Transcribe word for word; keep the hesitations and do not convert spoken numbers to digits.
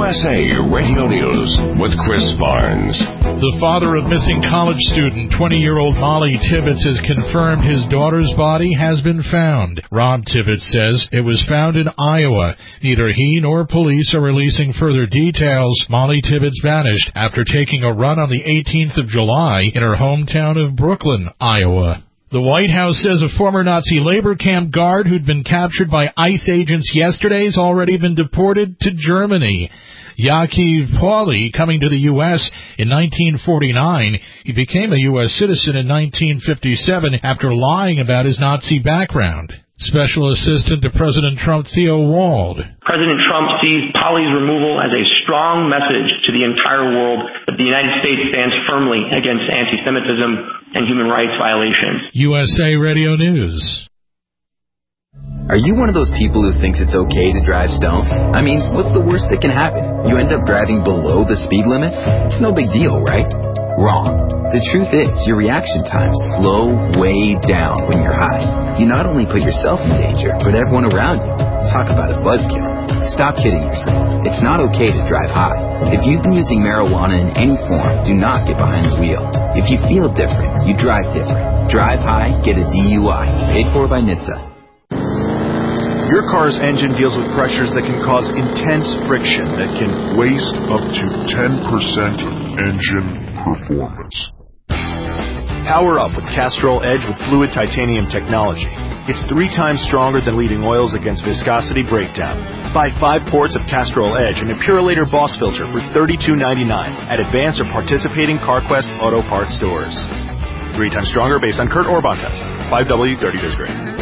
S A Radio News with Chris Barnes. The father of missing college student, twenty-year-old Molly Tibbetts, has confirmed his daughter's body has been found. Rob Tibbetts says it was found in Iowa. Neither he nor police are releasing further details. Molly Tibbetts vanished after taking a run on the eighteenth of July in her hometown of Brooklyn, Iowa. The White House says a former Nazi labor camp guard who'd been captured by ICE agents yesterday has already been deported to Germany. Yaakov Pauli, coming to the U S in nineteen forty-nine, he became a U S citizen in nineteen fifty-seven after lying about his Nazi background. Special Assistant to President Trump, Theo Wald. President Trump sees Pauli's removal as a strong message to the entire world that the United States stands firmly against anti-Semitism and human rights violations. U S A Radio News. Are you one of those people who thinks it's okay to drive stoned? I mean, what's the worst that can happen? You end up driving below the speed limit? It's no big deal, right? Wrong. The truth is, your reaction times slow way down when you're high. You not only put yourself in danger, but everyone around you. Talk about a buzzkill. Stop kidding yourself. It's not okay to drive high. If you've been using marijuana in any form, do not get behind the wheel. If you feel different, you drive different. Drive high, get a D U I. Paid for by N H T S A. Your car's engine deals with pressures that can cause intense friction that can waste up to ten percent of engine performance. Power up with Castrol Edge with fluid titanium technology. It's three times stronger than leading oils against viscosity breakdown. Buy five quarts of Castrol Edge and a Purolator Boss filter for thirty-two ninety-nine at advanced or participating CarQuest Auto Parts stores. Three times stronger based on Kurt Orbach test. five W thirty Disc grade.